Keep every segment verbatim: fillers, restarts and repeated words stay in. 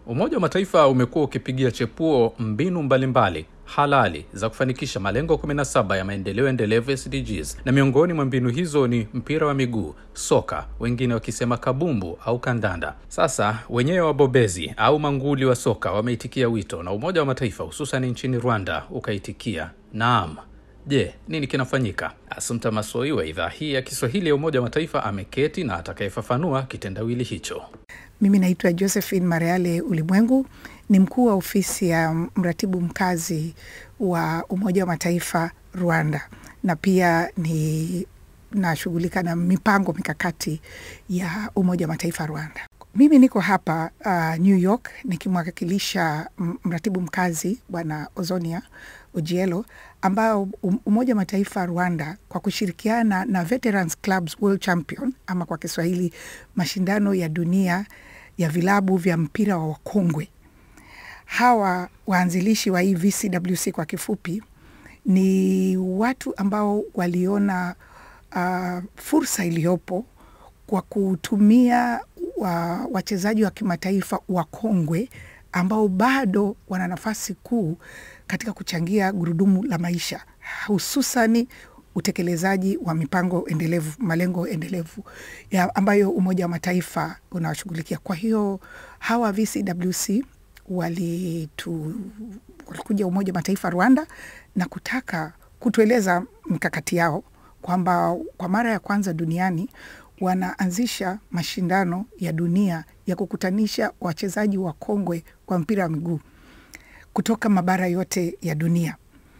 Umoja wa Mataifa umekuwa ukipigia chepuo mbinu mbalimbali halali za kufanikisha malengo kumi na saba ya maendeleo endelevu S D Gs, na miongoni mwa mbinu hizo ni mpira wa miguu, soka, wengine wakisema kabumbu au kandanda. Sasa wenyewe wabobezi au manguli wa soka wameitikia wito na Umoja wa Mataifa, hususan nchini Rwanda ukaitikia naam. Je, nini kinafanyika? Assumpta Massoi wa idhaa hii ya Kiswahili ya Umoja wa Mataifa ameketi na atakayefafanua kitendawili hicho. Mimi naitwa Josephine Mariale Ulimwengu, ni mkuu wa ofisi ya mratibu mkazi wa Umoja wa Mataifa Rwanda, na pia ni nashughulika na mipango mikakati ya Umoja wa Mataifa Rwanda. Mimi niko hapa uh, New York nikimwakilisha mratibu mkazi Bwana Ozonia Ojielo, ambao Umoja wa Mataifa Rwanda kwa kushirikiana na Veterans Clubs World Champion, ama kwa Kiswahili mashindano ya dunia ya vilabu vya mpira wa wakongwe. Hawa waanzilishi wa hii V C W C kwa kifupi ni watu ambao waliona uh, fursa iliyopo kwa kutumia wa, wachezaji wa kimataifa wakongwe ambao bado wana nafasi kuu katika kuchangia gurudumu la maisha, hususani utekelezaji wa mipango endelevu, malengo endelevu ya ambayo Umoja wa Mataifa unawashughulikia. Kwa hiyo hawa V C W C walitu walikuja Umoja wa Mataifa Rwanda na kutaka kutueleza mkakati yao kwamba kwa mara ya kwanza duniani wanaanzisha mashindano ya dunia ya kukutanisha wachezaji wakongwe kwa mpira wa miguu kutoka mabara yote ya dunia.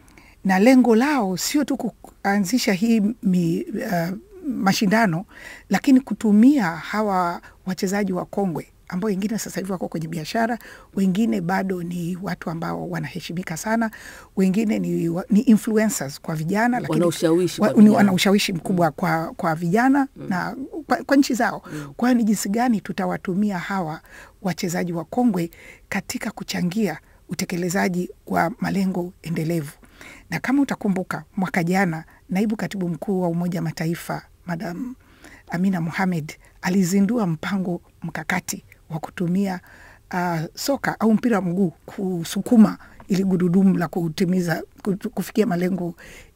Na lengo lao sio tu kuanzisha hii mi, uh, mashindano, lakini kutumia hawa wachezaji wakongwe ambao wengine sasa hivi wako kwenye biashara, wengine bado ni watu ambao wanaheshimika sana, wengine ni, ni influencers kwa vijana, lakini wanaushawishi wa, wana ushawishi mkubwa mm. kwa, kwa vijana mm. na kwa, kwa nchi zao. Mm. Kwa hiyo ni jinsi gani tutawatumia hawa wachezaji wakongwe katika kuchangia utekelezaji wa malengo endelevu. Na kama utakumbuka mwaka jana, naibu katibu mkuu wa Umoja wa Mataifa Madam Amina Mohamed alizindua mpango mkakati wa kutumia uh, soka au mpira wa mguu kusukuma ili gurudumu la kutimiza kufikia malengo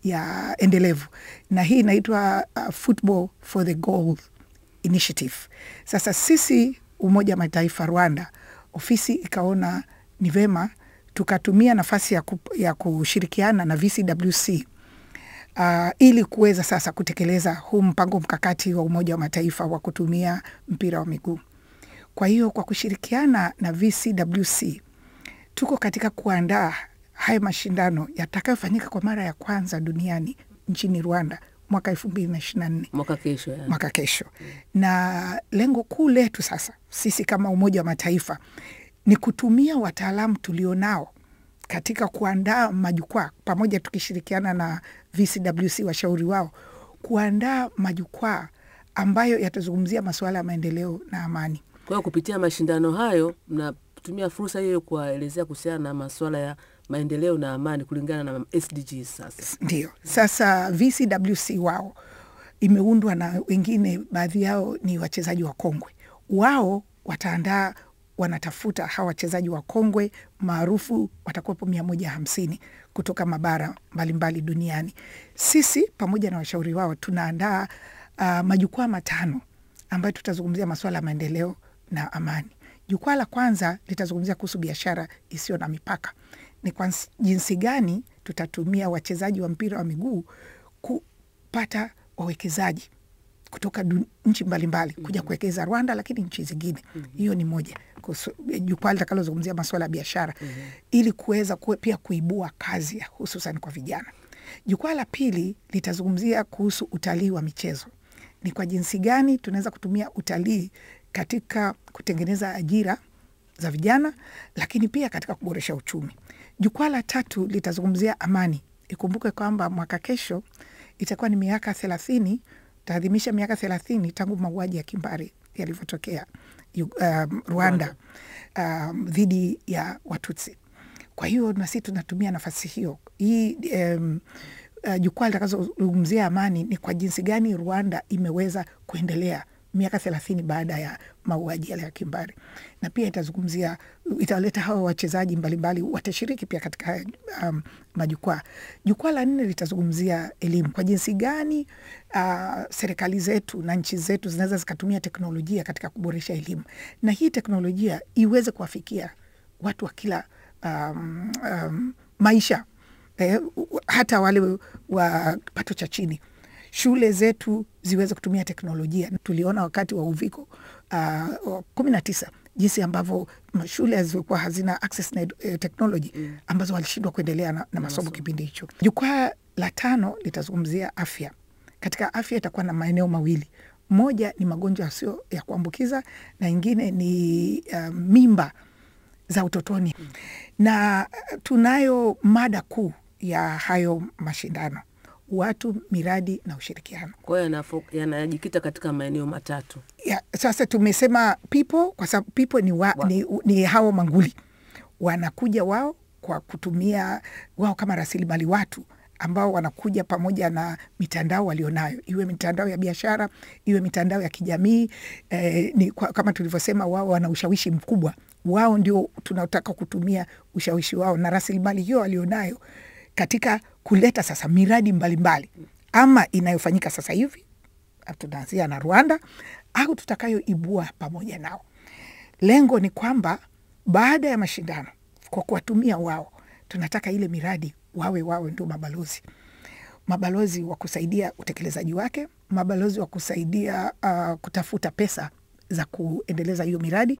ya endelevu, na hii inaitwa uh, Football for the Goal Initiative. Sasa sisi Umoja wa Mataifa Rwanda, ofisi ikaona ni vema tukatumia nafasi ya, ku, ya kushirikiana na V C W C uh, ili kuweza sasa kutekeleza huu mpango mkakati wa Umoja wa Mataifa wa kutumia mpira wa miguu. Kwa hiyo kwa kushirikiana na V C W C tuko katika kuandaa haya mashindano yatakayofanyika kwa mara ya kwanza duniani nchini Rwanda mwaka elfu mbili na ishirini na nne. Mwaka kesho. Ya. Mwaka kesho. Mm. Na lengo kuu letu sasa sisi kama Umoja wa Mataifa ni kutumia wataalamu tulionao katika kuandaa majukwaa, pamoja tukishirikiana na V C W C washauri wao, kuandaa majukwaa ambayo yatazungumzia masuala ya maendeleo na amani. Kwa hiyo kupitia mashindano hayo mnatumia fursa hiyo kuwaelezea kuhusiana na masuala ya maendeleo na amani kulingana na S D Gs sasa. Ndio. Sasa V C W C wao imeundwa na wengine, baadhi yao ni wachezaji wa kongwe. Wao wataandaa, wanatafuta hawa wachezaji wa kongwe maarufu, watakuwepo mia moja hamsini kutoka mabara mbalimbali duniani. Sisi pamoja na washauri wao tunaandaa uh, majukwaa matano ambayo tutazungumzia masuala ya maendeleo na amani. Jukwaa la kwanza litazungumzia kuhusu biashara isiyo na mipaka. Ni kwa jinsi gani tutatumia wachezaji wa mpira wa miguu kupata wawekezaji kutoka nchi mbalimbali kuja kuwekeza Rwanda, lakini nchi zingine. Hiyo ni moja. Jukwaa litakalozungumzia masuala ya biashara ili kuweza kuwe pia kuibua kazi hususan kwa vijana. Jukwaa la pili litazungumzia kuhusu utalii wa michezo. Ni kwa jinsi gani tunaweza kutumia utalii katika kutengeneza ajira za vijana, lakini pia katika kuboresha uchumi. Jukwaa la tatu litazungumzia amani. Ikumbuke kwamba mwaka kesho itakuwa ni miaka thelathini, taadhimisha miaka thelathini tangu mauaji ya kimbari yalivyotokea um, Rwanda um, dhidi ya Watutsi. Kwa hiyo na sisi tunatumia nafasi hiyo. Hii um, uh, jukwaa litakazozungumzia amani ni kwa jinsi gani Rwanda imeweza kuendelea miaka thelathini baada ya mauaji yale ya kimbari. Na pia itazungumzia, italeta hawa wachezaji mbalimbali watashiriki pia katika um, majukwaa. Jukwaa la nne litazungumzia elimu, kwa jinsi gani uh, serikali zetu na nchi zetu zinaweza zikatumia teknolojia katika kuboresha elimu, na hii teknolojia iweze kuwafikia watu wa kila um, um, maisha, eh, hata wale wa kipato cha chini. Shule zetu ziweze kutumia teknolojia. Tuliona wakati wa uviko uh, kumi na tisa jinsi ambavyo shule zilikuwa hazina access na uh, technology ambazo walishindwa kuendelea na, na masomo kipindi hicho. Jukwaa la tano litazungumzia afya. Katika afya itakuwa na maeneo mawili. Moja ni magonjwa yasiyo ya kuambukiza na ingine ni uh, mimba za utotoni. Mm. Na tunayo mada kuu ya hayo mashindano: watu, miradi na ushirikiano. Kwa hiyo yanajikita katika maeneo matatu. Ya, sasa tumesema people kwa sababu people ni, wa, wa. ni, ni hao manguli. Wanakuja wao kwa kutumia wao kama rasilimali watu ambao wanakuja pamoja na mitandao walionayo, iwe mitandao ya biashara, iwe mitandao ya kijamii. Eh, ni kwa, kama tulivyosema, wao wana ushawishi mkubwa. Wao ndio tunataka kutumia ushawishi wao na rasilimali hiyo walionayo katika kuleta sasa miradi mbalimbali mbali, ama inayofanyika sasa hivi tunaanzia na Rwanda au tutakayoibua pamoja nao. Lengo ni kwamba baada ya mashindano, kwa kuwatumia wao, tunataka ile miradi wawe wawe ndio mabalozi. Mabalozi wa kusaidia utekelezaji wake, mabalozi wa kusaidia uh, kutafuta pesa za kuendeleza hiyo miradi.